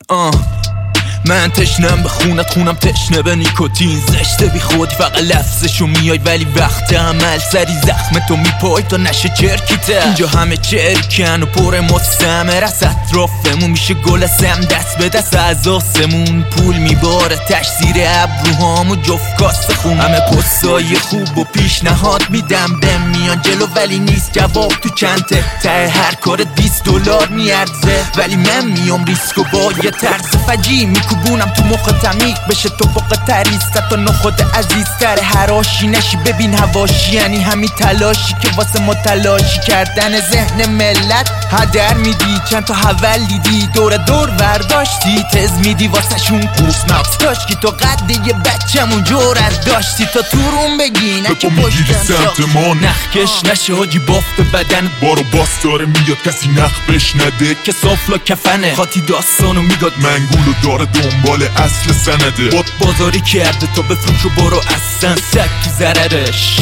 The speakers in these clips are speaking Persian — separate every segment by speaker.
Speaker 1: من تشنم به خونت، خونم تشنه به نیکوتین. زشته بی خود فقط لفظشو میای، ولی وقت عمل سری زخم تو میپای تا نشه چرکیته. اینجا همه چرکن و پر مستمر از اطرافمون، میشه گل سم دست به دست از آسمون. پول میباره تش زیر ابروهامو جفت کاسه خون. همه پستای خوب و پیشنهاد میدم به میان جلو، ولی نیست جواب تو چنته. ته هر کار $20 میارزه، ولی من میام ریسکو با یه طرز فجی میکوبونم تو مخ تمیق بشه تو فوق تریست تا نخود عزیزتر هر آشینشی. ببین هواشی یعنی همین تلاشی که واسه متلاشی کردن ذهن ملت هدر میدی. چند تا حول دیدی دور برداشتی، تز میدی واسه شون کورس مغز داشت که تو قد یه بچمون جورت داشتی تا تو روم بگی نه که پشتم
Speaker 2: سمت ما
Speaker 1: نخکش نشه حاجی بافت بدن
Speaker 2: بارو باس داره میاد کسی نخ بشنده
Speaker 1: که صافلا کفنه. خاطی داستانو میداد
Speaker 2: منگولو داره دنبال اصل سنده.
Speaker 1: باد بازاری کرده تا بفروش و برو اصلا سکی ضررش.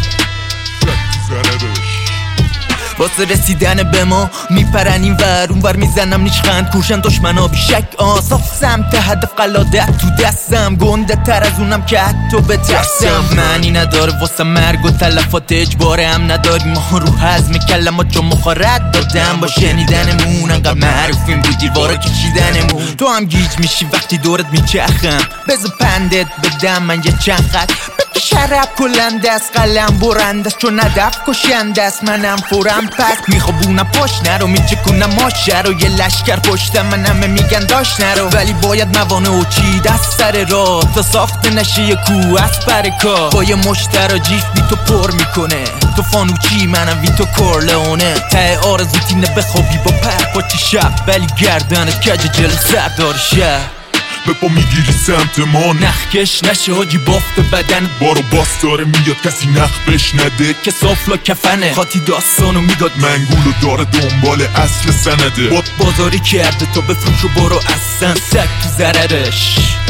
Speaker 1: واسه رسیدن به ما میپرن این ور اون ور، میزنم نیشخند کوشن دشمنا بیشک. صاف سمت هدف قلادت تو دستم، گنده تر از اونم که حتی بترسم. معنی نداره واسه مرگ و تلفات اجباره هم نداریم ما رو هضم کلمات چون مخارد دادم. با شنیدنمون انقدر معروفیم بودی وارا کشیدنمون. تو هم گیج میشی وقتی دورت میچخم، بذار پندت بدم من یه چند خط. شرب کلنده است قلم برنده است چون هدف کشنده است. منم فورم پس میخوابونم پاش نرو، میچکونم ماشه رو یه لشکر پشتم من همه میگن داشت نرو. ولی باید موانع و چید از سر راه تا ساخته نشه یه کوه از پر کار. با یه مشترا جیف بی تو پر میکنه تو فانوچی منم وی تو کورلئونه. ته آرزو تینه بخوابی با پرپاچی شب، ولی گردنت کج جل سردار شب.
Speaker 2: به پا میگیری سمت ما
Speaker 1: نخکش نشه حاجی بافت بدن
Speaker 2: بارو باس داره میاد کسی نخ بشنده
Speaker 1: که صافلا کفنه. خاطی داستانو میداد
Speaker 2: منگولو داره دنبال اصل سنده.
Speaker 1: باد بازاری کرده تا بفروش و برو اصلا سکی ضررش.